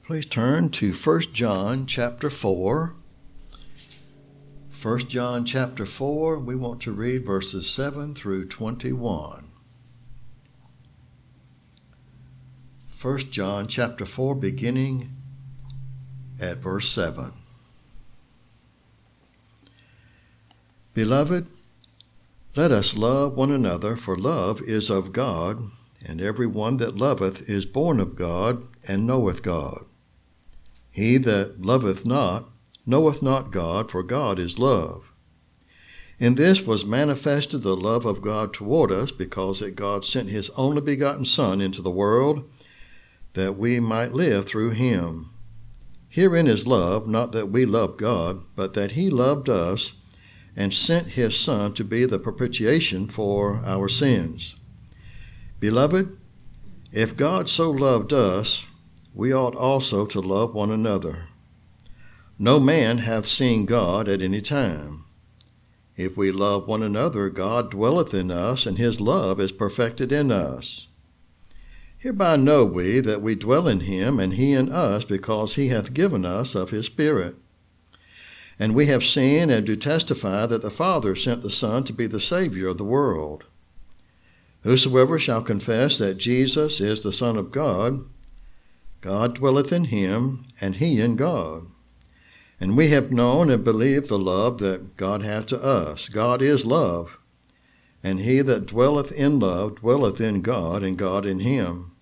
Please turn to 1 John chapter 4. 1 John chapter 4, we want to read verses 7 through 21. 1 John chapter 4, beginning at verse 7. Beloved, let us love one another, for love is of God, and every one that loveth is born of God, and knoweth God. He that loveth not knoweth not God, for God is love. In this was manifested the love of God toward us, because that God sent his only begotten Son into the world, that we might live through him. Herein is love, not that we loved God, but that he loved us, and sent his Son to be the propitiation for our sins. Beloved, if God so loved us, we ought also to love one another. No man hath seen God at any time. If we love one another, God dwelleth in us, and his love is perfected in us. Hereby know we that we dwell in him, and he in us, because he hath given us of his Spirit. And we have seen and do testify that the Father sent the Son to be the Savior of the world. Whosoever shall confess that Jesus is the Son of God, God dwelleth in him, and he in God. And we have known and believed the love that God hath to us. God is love, and he that dwelleth in love dwelleth in God, and God in him.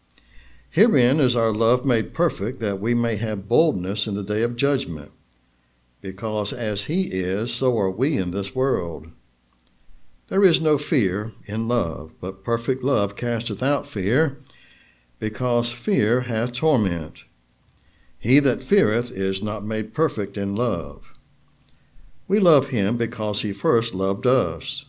Herein is our love made perfect, that we may have boldness in the day of judgment. Because as he is, so are we in this world. There is no fear in love, but perfect love casteth out fear, because fear hath torment. He that feareth is not made perfect in love. We love him because he first loved us.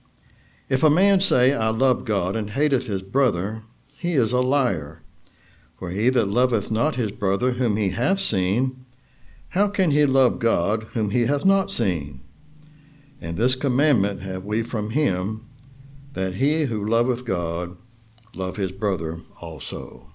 If a man say, I love God, and hateth his brother, he is a liar. For he that loveth not his brother whom he hath seen, how can he love God whom he hath not seen? And this commandment have we from him, that he who loveth God love his brother also.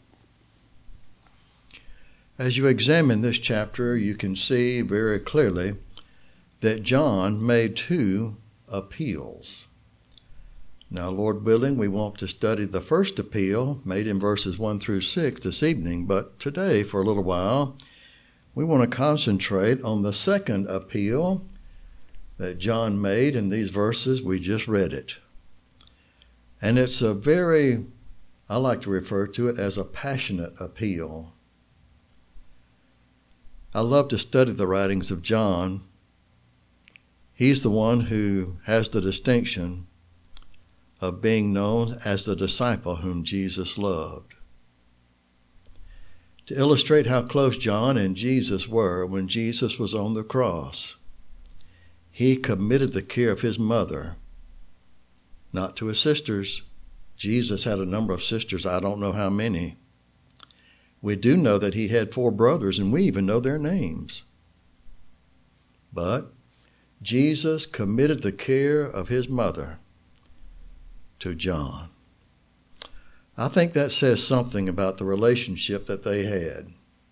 As you examine this chapter, you can see very clearly that John made two appeals. Now, Lord willing, we want to study the first appeal made in verses 1 through 6 this evening, but today, for a little while, we want to concentrate on the second appeal that John made in these verses. We just read it. And it's I like to refer to it as a passionate appeal. I love to study the writings of John. He's the one who has the distinction of being known as the disciple whom Jesus loved. To illustrate how close John and Jesus were when Jesus was on the cross, he committed the care of his mother, not to his sisters. Jesus had a number of sisters, I don't know how many. We do know that he had 4 brothers, and we even know their names. But Jesus committed the care of his mother to John. I think that says something about the relationship that they had.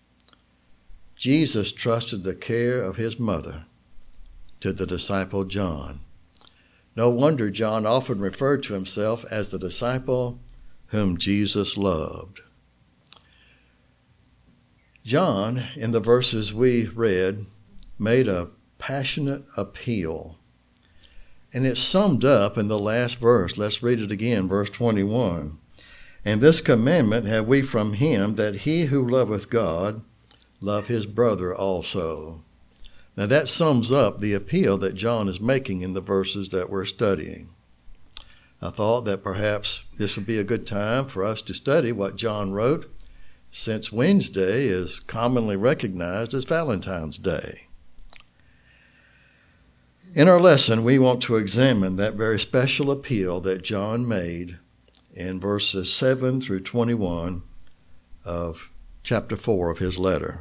Jesus trusted the care of his mother to the disciple John. No wonder John often referred to himself as the disciple whom Jesus loved. John, in the verses we read, made a passionate appeal. And it's summed up in the last verse. Let's read it again, verse 21. And this commandment have we from him, that he who loveth God love his brother also. Now that sums up the appeal that John is making in the verses that we're studying. I thought that perhaps this would be a good time for us to study what John wrote, since Wednesday is commonly recognized as Valentine's Day. In our lesson, we want to examine that very special appeal that John made in verses 7 through 21 of chapter 4 of his letter.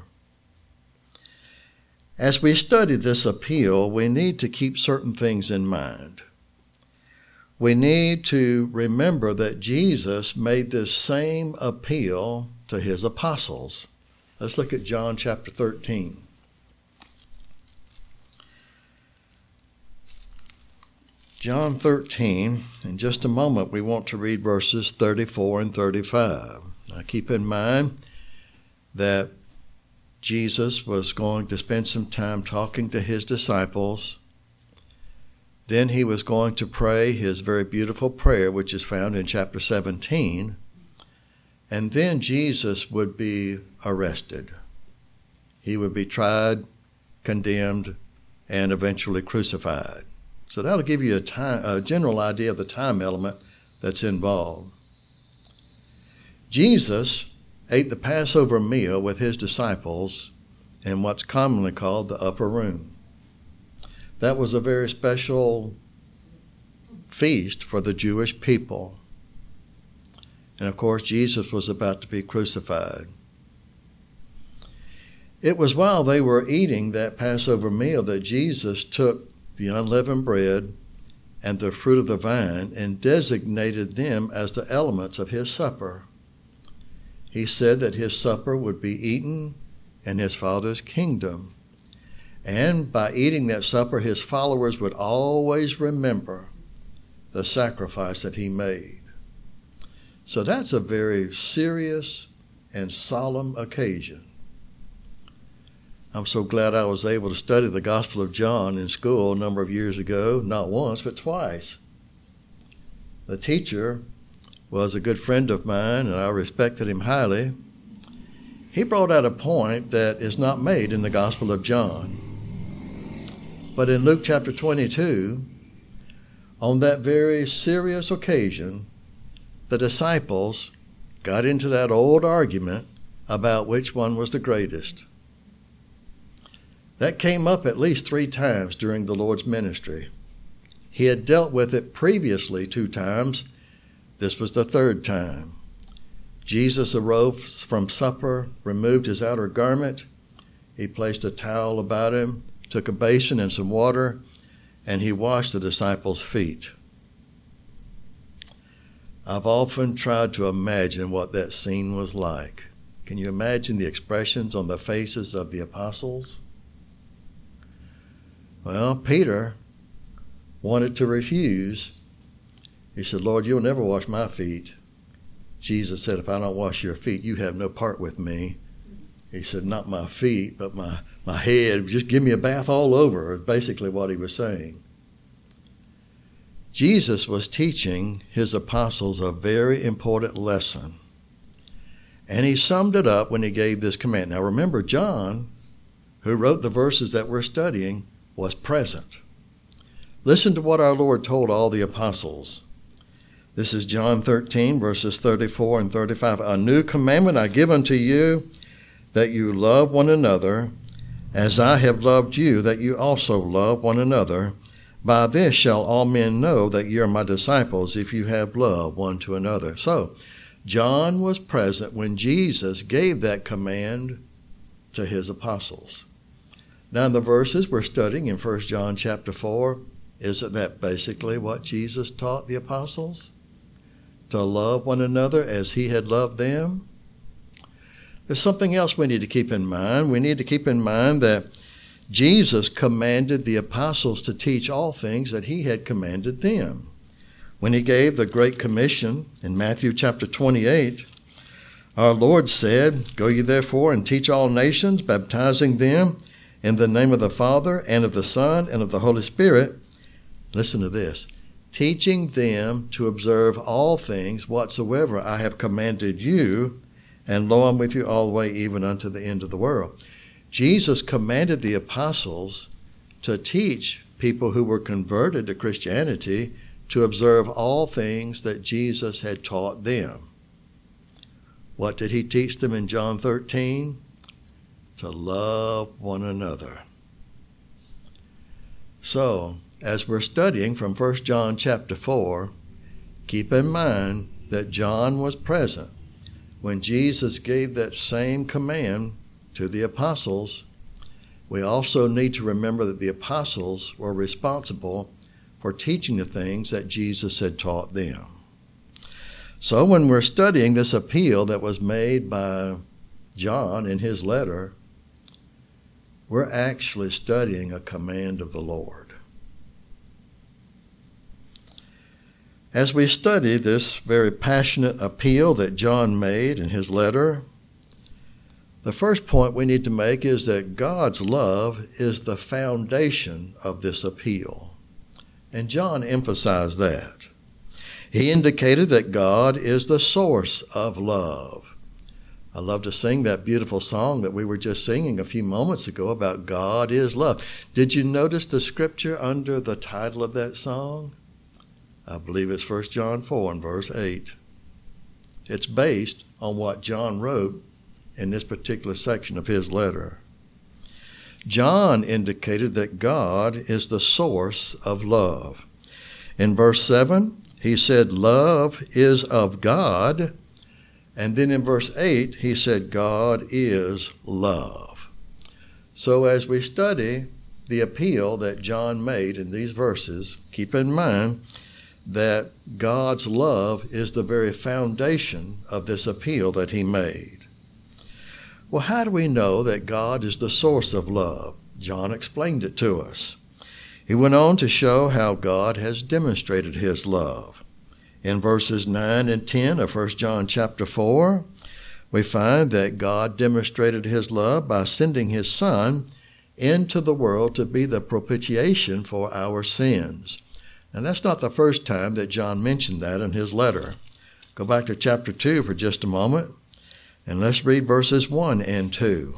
As we study this appeal, we need to keep certain things in mind. We need to remember that Jesus made this same appeal to his apostles. Let's look at John chapter 13. John 13, in just a moment we want to read verses 34 and 35. Now keep in mind that Jesus was going to spend some time talking to his disciples. Then he was going to pray his very beautiful prayer, which is found in chapter 17. And then Jesus would be arrested. He would be tried, condemned, and eventually crucified. So that'll give you a general idea of the time element that's involved. Jesus ate the Passover meal with his disciples in what's commonly called the upper room. That was a very special feast for the Jewish people. And of course, Jesus was about to be crucified. It was while they were eating that Passover meal that Jesus took the unleavened bread and the fruit of the vine and designated them as the elements of his supper. He said that his supper would be eaten in his Father's kingdom. And by eating that supper, his followers would always remember the sacrifice that he made. So that's a very serious and solemn occasion. I'm so glad I was able to study the Gospel of John in school a number of years ago, not once, but twice. The teacher was a good friend of mine, and I respected him highly. He brought out a point that is not made in the Gospel of John. But in Luke chapter 22, on that very serious occasion, the disciples got into that old argument about which one was the greatest. That came up at least 3 times during the Lord's ministry. He had dealt with it previously 2 times. This was the 3rd time. Jesus arose from supper, removed his outer garment. He placed a towel about him, took a basin and some water, and he washed the disciples' feet. I've often tried to imagine what that scene was like. Can you imagine the expressions on the faces of the apostles? Well, Peter wanted to refuse. He said, "Lord, you'll never wash my feet." Jesus said, "If I don't wash your feet, you have no part with me." He said, "Not my feet, but my head. Just give me a bath all over," is basically what he was saying. Jesus was teaching his apostles a very important lesson. And he summed it up when he gave this command. Now remember, John, who wrote the verses that we're studying, was present. Listen to what our Lord told all the apostles. This is John 13, verses 34 and 35. "A new commandment I give unto you, that you love one another, as I have loved you, that you also love one another. By this shall all men know that ye are my disciples, if you have love one to another." So, John was present when Jesus gave that command to his apostles. Now in the verses we're studying in 1 John chapter 4, isn't that basically what Jesus taught the apostles? To love one another as he had loved them? There's something else we need to keep in mind. We need to keep in mind that Jesus commanded the apostles to teach all things that he had commanded them. When he gave the Great Commission in Matthew chapter 28, our Lord said, "Go ye therefore and teach all nations, baptizing them in the name of the Father and of the Son and of the Holy Spirit." Listen to this. "Teaching them to observe all things whatsoever I have commanded you, and lo, I'm with you all the way even unto the end of the world." Jesus commanded the apostles to teach people who were converted to Christianity to observe all things that Jesus had taught them. What did he teach them in John 13? To love one another. So, as we're studying from 1 John chapter 4, keep in mind that John was present when Jesus gave that same command to the apostles. We also need to remember that the apostles were responsible for teaching the things that Jesus had taught them. So when we're studying this appeal that was made by John, in his letter, we're actually studying a command of the Lord. As we study this very passionate appeal that John made in his letter, the first point we need to make is that God's love is the foundation of this appeal. And John emphasized that. He indicated that God is the source of love. I love to sing that beautiful song that we were just singing a few moments ago about God is love. Did you notice the scripture under the title of that song? I believe it's 1 John 4 and verse 8. It's based on what John wrote in this particular section of his letter. John indicated that God is the source of love. In verse 7, he said, love is of God. And then in verse 8, he said, God is love. So as we study the appeal that John made in these verses, keep in mind that God's love is the very foundation of this appeal that he made. Well, how do we know that God is the source of love? John explained it to us. He went on to show how God has demonstrated his love. In verses 9 and 10 of 1 John chapter 4, we find that God demonstrated his love by sending his Son into the world to be the propitiation for our sins. And that's not the first time that John mentioned that in his letter. Go back to chapter 2 for just a moment, and let's read verses 1 and 2.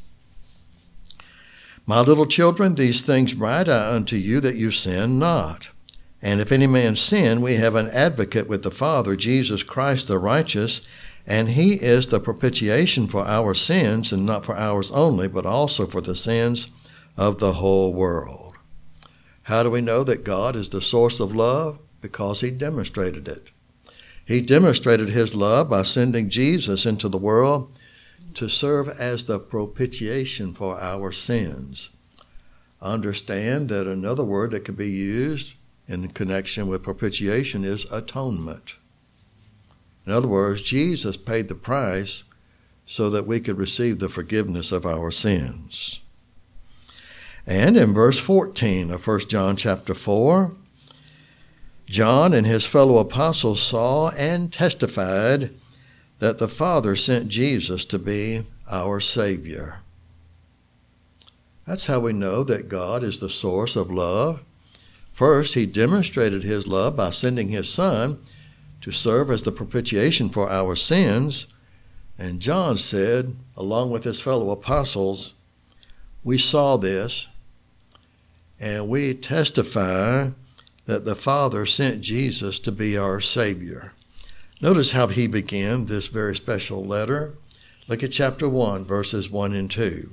My little children, these things write I unto you that you sin not. And if any man sin, we have an advocate with the Father, Jesus Christ the righteous, and he is the propitiation for our sins, and not for ours only, but also for the sins of the whole world. How do we know that God is the source of love? Because he demonstrated it. He demonstrated his love by sending Jesus into the world to serve as the propitiation for our sins. Understand that another word that could be used in connection with propitiation is atonement. In other words, Jesus paid the price so that we could receive the forgiveness of our sins. And in verse 14 of 1 John chapter 4, John and his fellow apostles saw and testified that the Father sent Jesus to be our Savior. That's how we know that God is the source of love. First, he demonstrated his love by sending his Son to serve as the propitiation for our sins. And John said, along with his fellow apostles, we saw this, and we testify that the Father sent Jesus to be our Savior. Notice how he began this very special letter. Look at chapter 1, verses 1 and 2.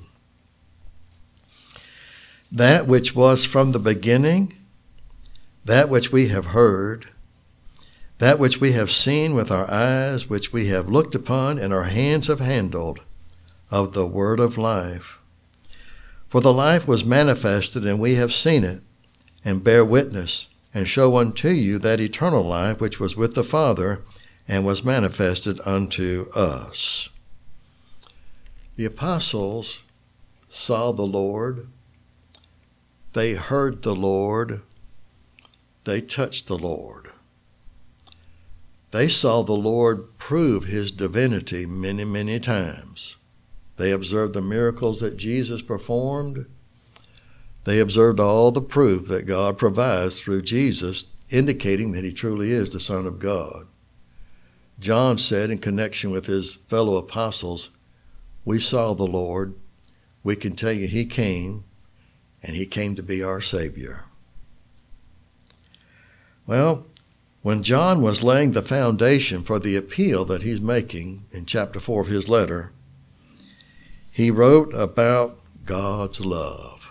That which was from the beginning, that which we have heard, that which we have seen with our eyes, which we have looked upon and our hands have handled, of the word of life. For the life was manifested, and we have seen it, and bear witness, and show unto you that eternal life which was with the Father, and was manifested unto us. The apostles saw the Lord, they heard the Lord, they touched the Lord. They saw the Lord prove his divinity many, many times. They observed the miracles that Jesus performed. They observed all the proof that God provides through Jesus, indicating that he truly is the Son of God. John said in connection with his fellow apostles, we saw the Lord. We can tell you he came, and he came to be our Savior. Well, when John was laying the foundation for the appeal that he's making in chapter 4 of his letter, he wrote about God's love.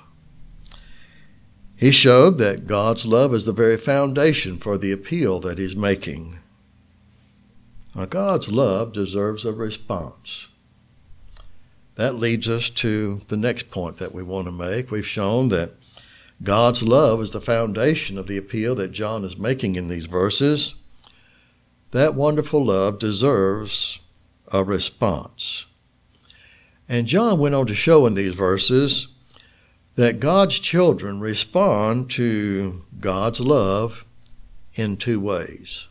He showed that God's love is the very foundation for the appeal that he's making. Now, God's love deserves a response. That leads us to the next point that we want to make. We've shown that God's love is the foundation of the appeal that John is making in these verses. That wonderful love deserves a response. And John went on to show in these verses that God's children respond to God's love in two ways.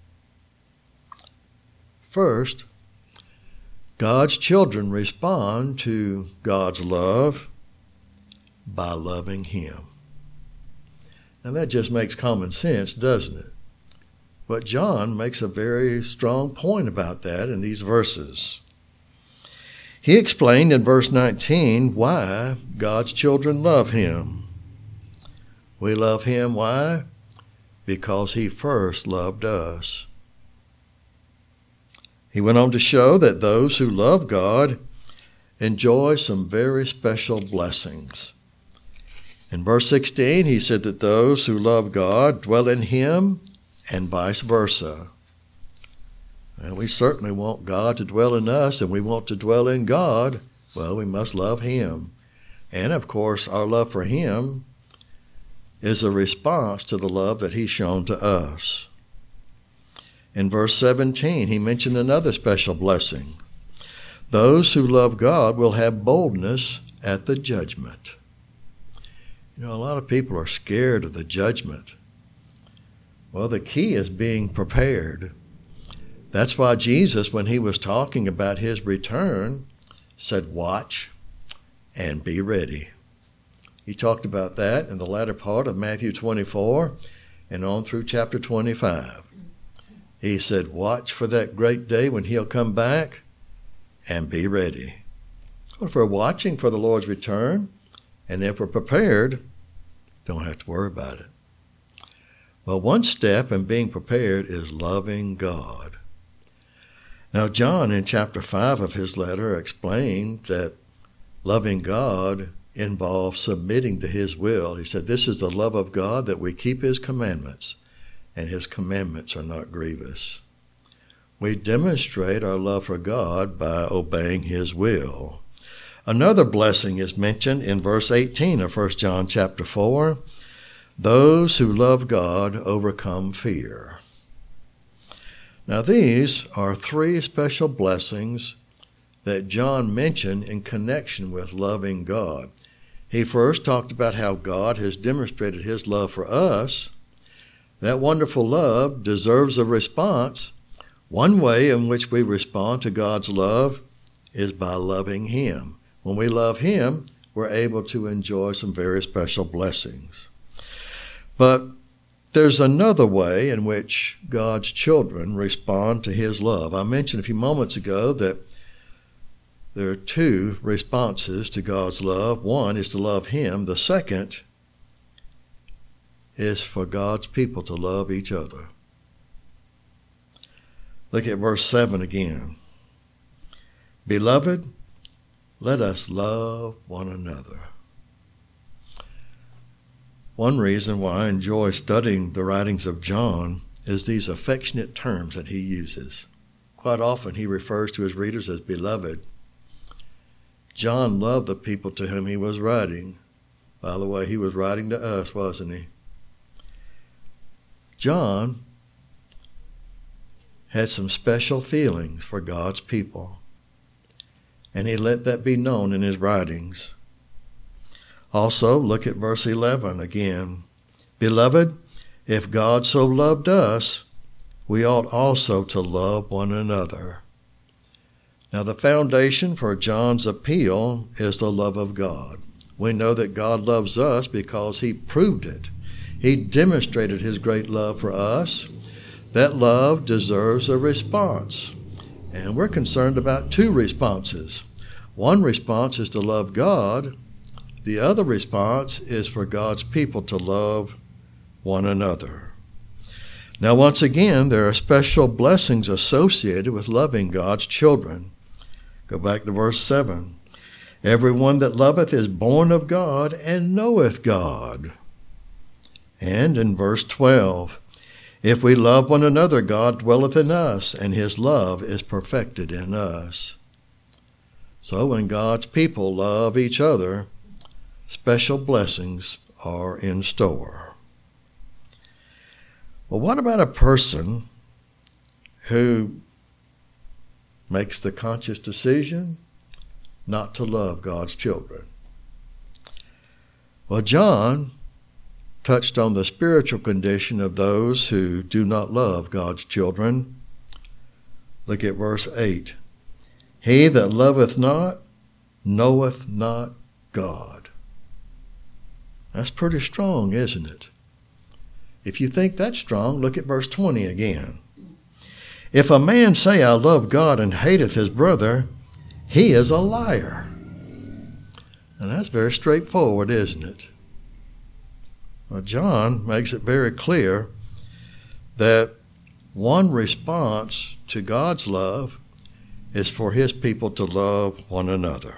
First, God's children respond to God's love by loving Him. Now that just makes common sense, doesn't it? But John makes a very strong point about that in these verses. He explained in verse 19 why God's children love Him. We love Him, why? Because He first loved us. He went on to show that those who love God enjoy some very special blessings. In verse 16, he said that those who love God dwell in Him and vice versa. And we certainly want God to dwell in us, and we want to dwell in God. Well, we must love Him. And, of course, our love for Him is a response to the love that He's shown to us. In verse 17, he mentioned another special blessing. Those who love God will have boldness at the judgment. You know, a lot of people are scared of the judgment. Well, the key is being prepared. That's why Jesus, when He was talking about His return, said, watch and be ready. He talked about that in the latter part of Matthew 24 and on through chapter 25. He said, watch for that great day when He'll come back and be ready. Well, if we're watching for the Lord's return and if we're prepared, don't have to worry about it. Well, one step in being prepared is loving God. Now, John, in chapter 5 of his letter, explained that loving God involves submitting to His will. He said, this is the love of God, that we keep His commandments, and His commandments are not grievous. We demonstrate our love for God by obeying His will. Another blessing is mentioned in verse 18 of 1 John chapter 4. Those who love God overcome fear. Now these are three special blessings that John mentioned in connection with loving God. He first talked about how God has demonstrated His love for us. That wonderful love deserves a response. One way in which we respond to God's love is by loving Him. When we love Him, we're able to enjoy some very special blessings. But there's another way in which God's children respond to His love. I mentioned a few moments ago that there are two responses to God's love. One is to love Him. The second is for God's people to love each other. Look at verse 7 again. Beloved, let us love one another. One reason why I enjoy studying the writings of John is these affectionate terms that he uses. Quite often he refers to his readers as beloved. John loved the people to whom he was writing. By the way, he was writing to us, wasn't he? John had some special feelings for God's people, and he let that be known in his writings. Also, look at verse 11 again. Beloved, if God so loved us, we ought also to love one another. Now, the foundation for John's appeal is the love of God. We know that God loves us because He proved it. He demonstrated His great love for us. That love deserves a response. And we're concerned about two responses. One response is to love God. The other response is for God's people to love one another. Now, once again, there are special blessings associated with loving God's children. Go back to verse 7. Everyone that loveth is born of God and knoweth God. And in verse 12, if we love one another, God dwelleth in us, and His love is perfected in us. So when God's people love each other, special blessings are in store. Well, what about a person who makes the conscious decision not to love God's children. Well, John touched on the spiritual condition of those who do not love God's children. Look at verse 8. He that loveth not knoweth not God. That's pretty strong, isn't it? If you think that's strong, look at verse 20 again. If a man say, I love God, and hateth his brother, he is a liar. And that's very straightforward, isn't it? Well, John makes it very clear that one response to God's love is for his people to love one another.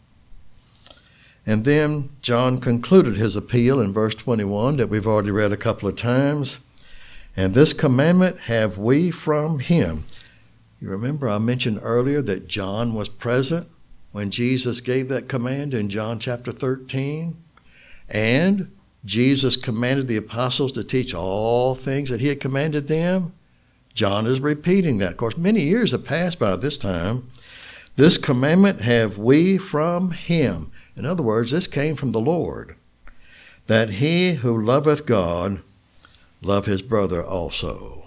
And then John concluded his appeal in verse 21 that we've already read a couple of times. And this commandment have we from him. You remember I mentioned earlier that John was present when Jesus gave that command in John chapter 13. And Jesus commanded the apostles to teach all things that he had commanded them. John is repeating that. Of course, many years have passed by this time. This commandment have we from him. In other words, this came from the Lord, that he who loveth God love his brother also.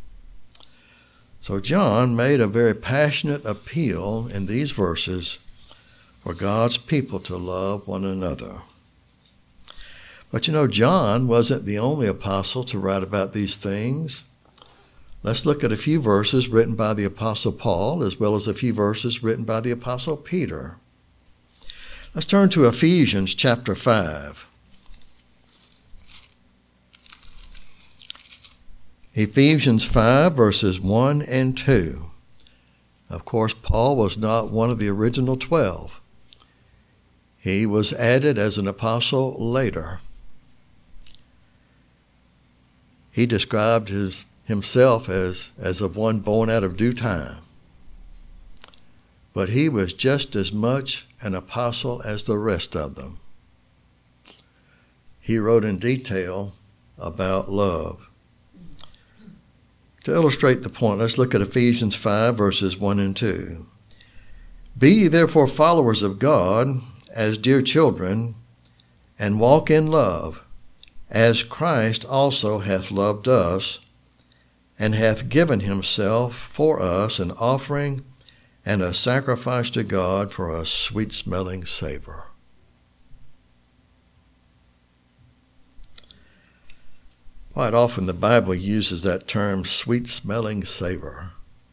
So John made a very passionate appeal in these verses for God's people to love one another. But you know, John wasn't the only apostle to write about these things. Let's look at a few verses written by the Apostle Paul, as well as a few verses written by the Apostle Peter. Let's turn to Ephesians chapter 5. Ephesians 5, verses 1 and 2. Of course, Paul was not one of the original 12. He was added as an apostle later. He described himself as of one born out of due time. But he was just as much an apostle as the rest of them. He wrote in detail about love. To illustrate the point, let's look at Ephesians 5, verses 1 and 2. Be ye therefore followers of God as dear children, and walk in love, as Christ also hath loved us, and hath given himself for us an offering and a sacrifice to God for a sweet-smelling savor. Quite often the Bible uses that term, sweet-smelling savor.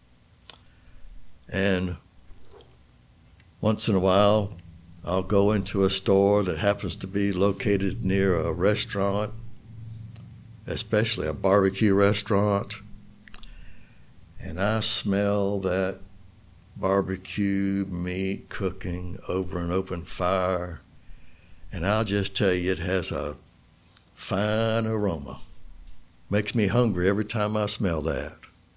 And once in a while, I'll go into a store that happens to be located near a restaurant, especially a barbecue restaurant, and I smell that barbecue meat cooking over an open fire, and I'll just tell you, it has a fine aroma. Makes me hungry every time I smell that.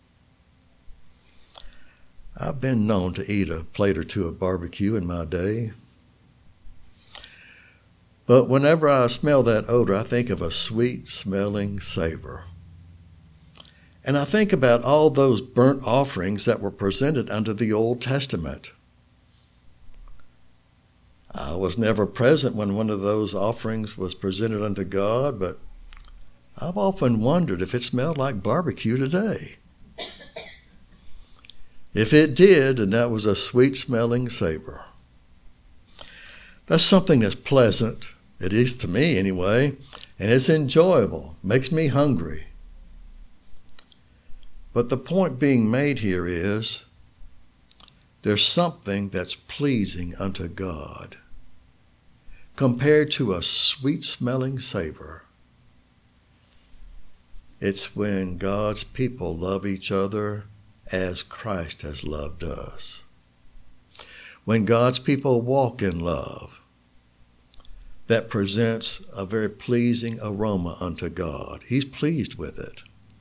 I've been known to eat a plate or two of barbecue in my day, but whenever I smell that odor, I think of a sweet-smelling savor. And I think about all those burnt offerings that were presented under the Old Testament. I was never present when one of those offerings was presented unto God, but I've often wondered if it smelled like barbecue today. If it did, then that was a sweet-smelling savor. That's something that's pleasant. It is to me anyway, and it's enjoyable. Makes me hungry. But the point being made here is there's something that's pleasing unto God compared to a sweet-smelling savor. It's when God's people love each other as Christ has loved us. When God's people walk in love, that presents a very pleasing aroma unto God. He's pleased with it.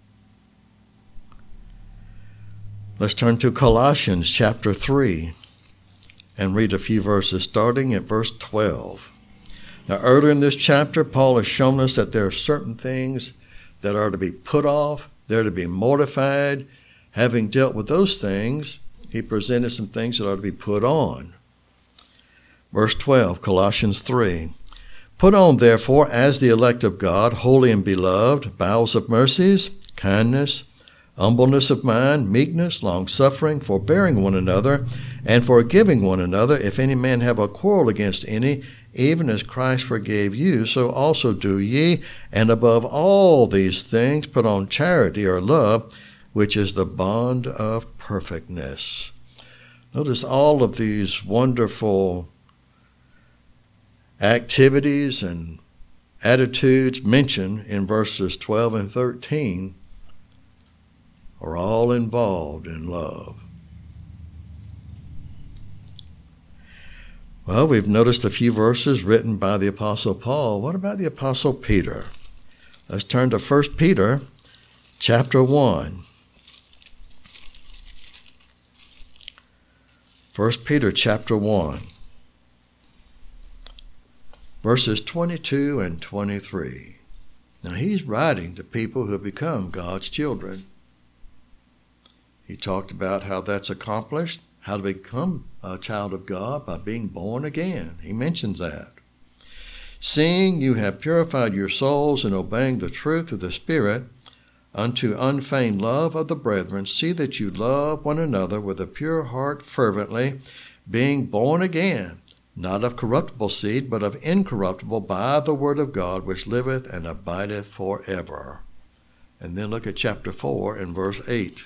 Let's turn to Colossians chapter 3 and read a few verses starting at verse 12. Now, earlier in this chapter, Paul has shown us that there are certain things that are to be put off, they're to be mortified. Having dealt with those things, he presented some things that are to be put on. Verse 12, Colossians 3. Put on, therefore, as the elect of God, holy and beloved, bowels of mercies, kindness, humbleness of mind, meekness, long-suffering, forbearing one another, and forgiving one another. If any man have a quarrel against any, even as Christ forgave you, so also do ye. And above all these things put on charity or love, which is the bond of perfectness. Notice all of these wonderful activities and attitudes mentioned in verses 12 and 13 are all involved in love. Well, we've noticed a few verses written by the Apostle Paul. What about the Apostle Peter? Let's turn to 1 Peter chapter 1. 1 Peter chapter 1, verses 22 and 23. Now, he's writing to people who have become God's children. He talked about how that's accomplished, how to become a child of God by being born again. He mentions that. Seeing you have purified your souls in obeying the truth of the Spirit unto unfeigned love of the brethren, see that you love one another with a pure heart fervently, being born again, not of corruptible seed, but of incorruptible, by the word of God, which liveth and abideth forever. And then look at chapter 4 and verse 8.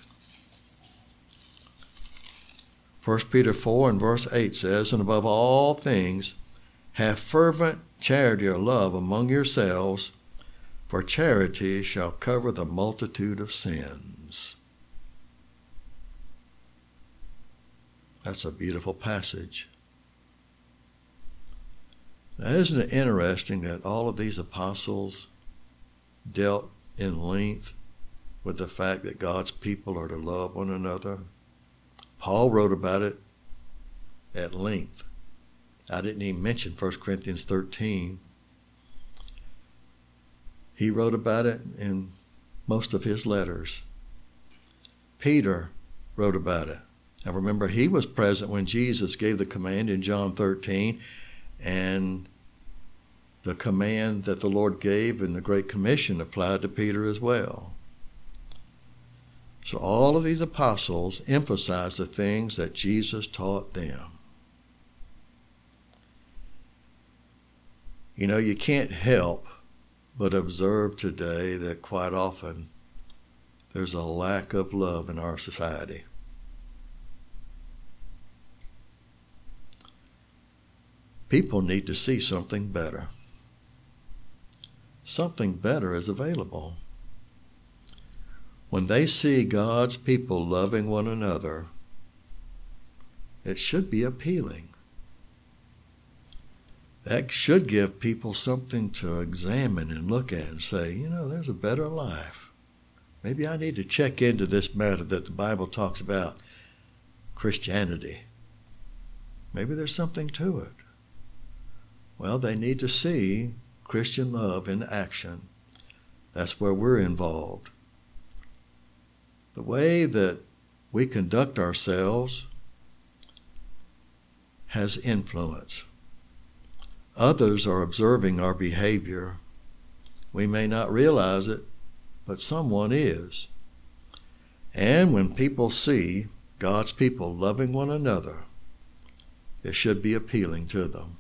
1 Peter 4 and verse 8 says, and above all things, have fervent charity or love among yourselves, for charity shall cover the multitude of sins. That's a beautiful passage. Now, isn't it interesting that all of these apostles dealt in length with the fact that God's people are to love one another? Paul wrote about it at length. I didn't even mention 1 Corinthians 13. He wrote about it in most of his letters. Peter wrote about it. Now remember, he was present when Jesus gave the command in John 13, and the command that the Lord gave in the Great Commission applied to Peter as well. So all of these apostles emphasize the things that Jesus taught them. You know, you can't help but observe today that quite often there's a lack of love in our society. People need to see something better. Something better is available. When they see God's people loving one another, it should be appealing. That should give people something to examine and look at and say, you know, there's a better life. Maybe I need to check into this matter that the Bible talks about, Christianity. Maybe there's something to it. Well, they need to see Christian love in action. That's where we're involved. The way that we conduct ourselves has influence. Others are observing our behavior. We may not realize it, but someone is. And when people see God's people loving one another, it should be appealing to them.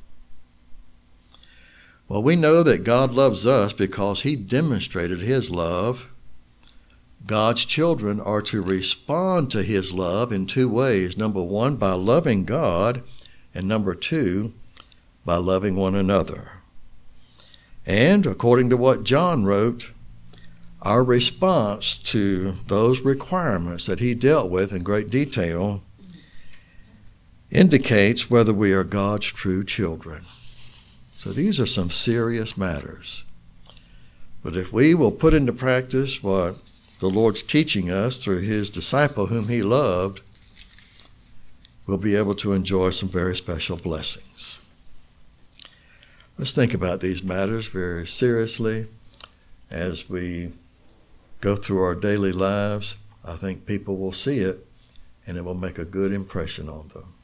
Well, we know that God loves us because he demonstrated his love. God's children are to respond to his love in two ways. Number one, by loving God, and number two, by loving one another. And according to what John wrote, our response to those requirements that he dealt with in great detail indicates whether we are God's true children. So these are some serious matters. But if we will put into practice what the Lord's teaching us through his disciple whom he loved, we'll be able to enjoy some very special blessings. Let's think about these matters very seriously as we go through our daily lives. I think people will see it, and it will make a good impression on them.